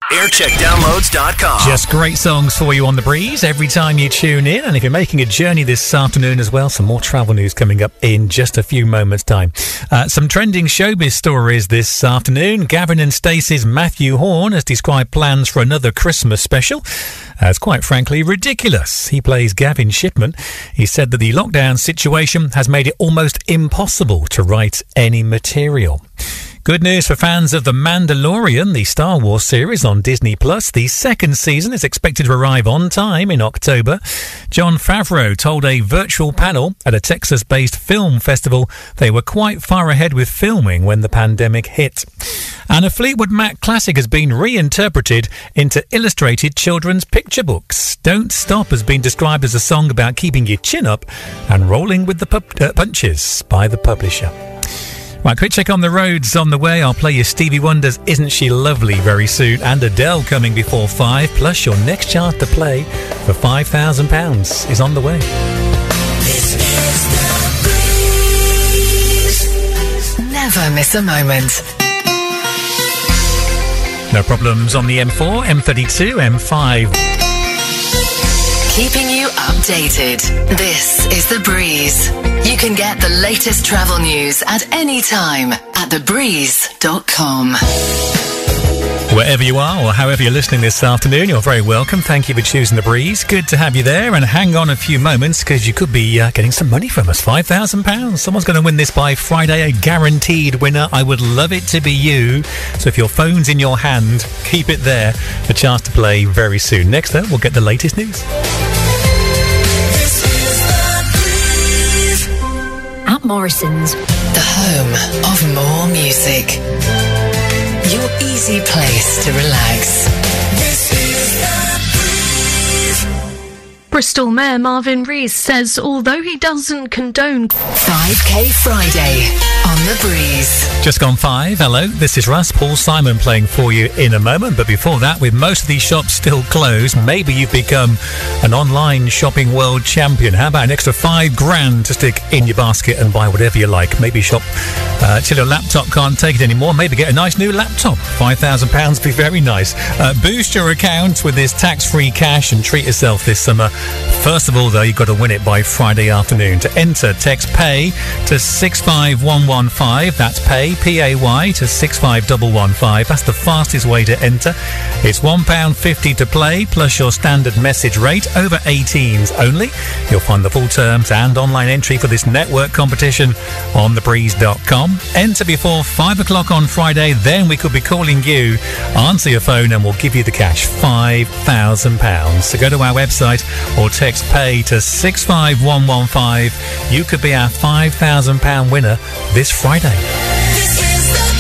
aircheckdownloads.com. Just great songs for you on the breeze every time you tune in. And if you're making a journey this afternoon as well, some more travel news coming up in just a few moments' time. Some trending showbiz stories this afternoon. Gavin and Stacey's Matthew Horn has described plans for another Christmas special as quite frankly ridiculous. He plays Gavin Shipman. He said that the lockdown situation has made it almost impossible to write any material. Good news for fans of The Mandalorian, the Star Wars series on Disney+. The second season is expected to arrive on time in October. Jon Favreau told a virtual panel at a Texas-based film festival they were quite far ahead with filming when the pandemic hit. And a Fleetwood Mac classic has been reinterpreted into illustrated children's picture books. Don't Stop has been described as a song about keeping your chin up and rolling with the punches by the publisher. Right, quick check on the roads on the way. I'll play you Stevie Wonder's Isn't She Lovely very soon, and Adele coming before 5, plus your next chance to play for £5,000 is on the way. This is the breeze. Never miss a moment. No problems on the M4, M32, M5. Keeping you updated. This is The Breeze. You can get the latest travel news at any time at thebreeze.com. Wherever you are or however you're listening this afternoon, you're very welcome. Thank you for choosing The Breeze. Good to have you there, and hang on a few moments because you could be getting some money from us. £5,000. Someone's going to win this by Friday, a guaranteed winner. I would love it to be you. So if your phone's in your hand, keep it there. A chance to play very soon. Next up, we'll get the latest news. At Morrison's, The home of more music. Your easy place to relax. This is The Breeze. Bristol Mayor Marvin Rees says although he doesn't condone 5K Friday on The Breeze. Just gone 5. Hello, this is Russ. Paul Simon playing for you in a moment. But before that, with most of these shops still closed, maybe you've become an online shopping world champion. How about an extra £5,000 to stick in your basket and buy whatever you like? Maybe shop till your laptop can't take it anymore. Maybe get a nice new laptop. £5,000 would be very nice. Boost your account with this tax-free cash and treat yourself this summer. First of all, though, you've got to win it by Friday afternoon. To enter, text PAY to 65115. That's PAY, P-A-Y, to 65115. That's the fastest way to enter. It's £1.50 to play, plus your standard message rate. Over 18s only. You'll find the full terms and online entry for this network competition on thebreeze.com. Enter before 5 o'clock on Friday, then we could be calling you. Answer your phone and we'll give you the cash, £5,000. So go to our website or text PAY to 65115. You could be our £5,000 winner this Friday. This is The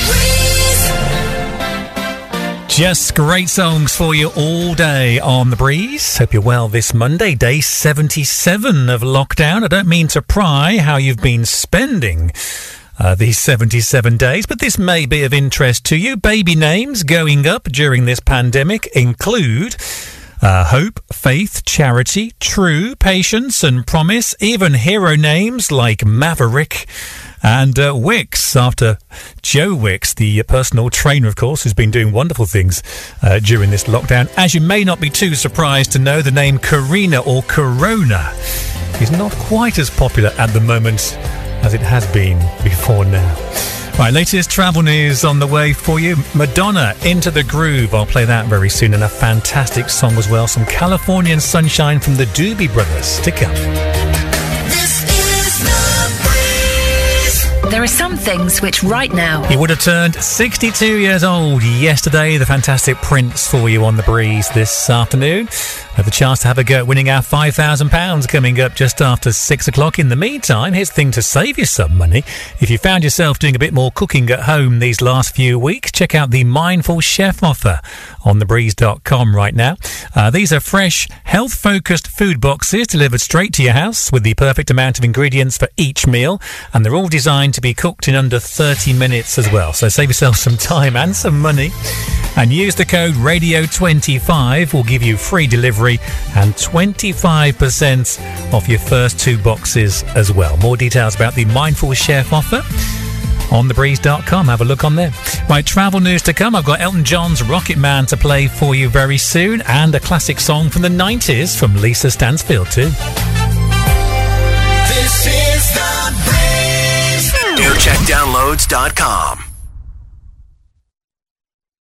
Breeze. Just great songs for you all day on The Breeze. Hope you're well this Monday, day 77 of lockdown. I don't mean to pry how you've been spending these 77 days, but this may be of interest to you. Baby names going up during this pandemic include Hope, Faith, Charity, True, Patience and Promise. Even hero names like Maverick and Wicks, after Joe Wicks, the personal trainer, of course, who's been doing wonderful things during this lockdown. As you may not be too surprised to know, the name Karina or Corona is not quite as popular at the moment as it has been before now. Right, latest travel news on the way for you. Madonna, Into the Groove. I'll play that very soon, and a fantastic song as well. Some Californian Sunshine from the Doobie Brothers. Stick up. This is The Breeze. there are some things which right now... He would have turned 62 years old yesterday. The fantastic Prince for you on The Breeze this afternoon. Have the chance to have a go at winning our £5,000 coming up just after 6 o'clock. In the meantime, here's the thing to save you some money. If you found yourself doing a bit more cooking at home these last few weeks, check out the Mindful Chef offer on thebreeze.com right now. These are fresh, health-focused food boxes delivered straight to your house with the perfect amount of ingredients for each meal, and they're all designed to be cooked in under 30 minutes as well. So save yourself some time and some money. And use the code RADIO25. We'll give you free delivery and 25% off your first 2 boxes as well. More details about the Mindful Chef offer on thebreeze.com. Have a look on there. Right, travel news to come. I've got Elton John's Rocket Man to play for you very soon, and a classic song from the 90s from Lisa Stansfield too. This is The Breeze. NewCheckDownloads.com.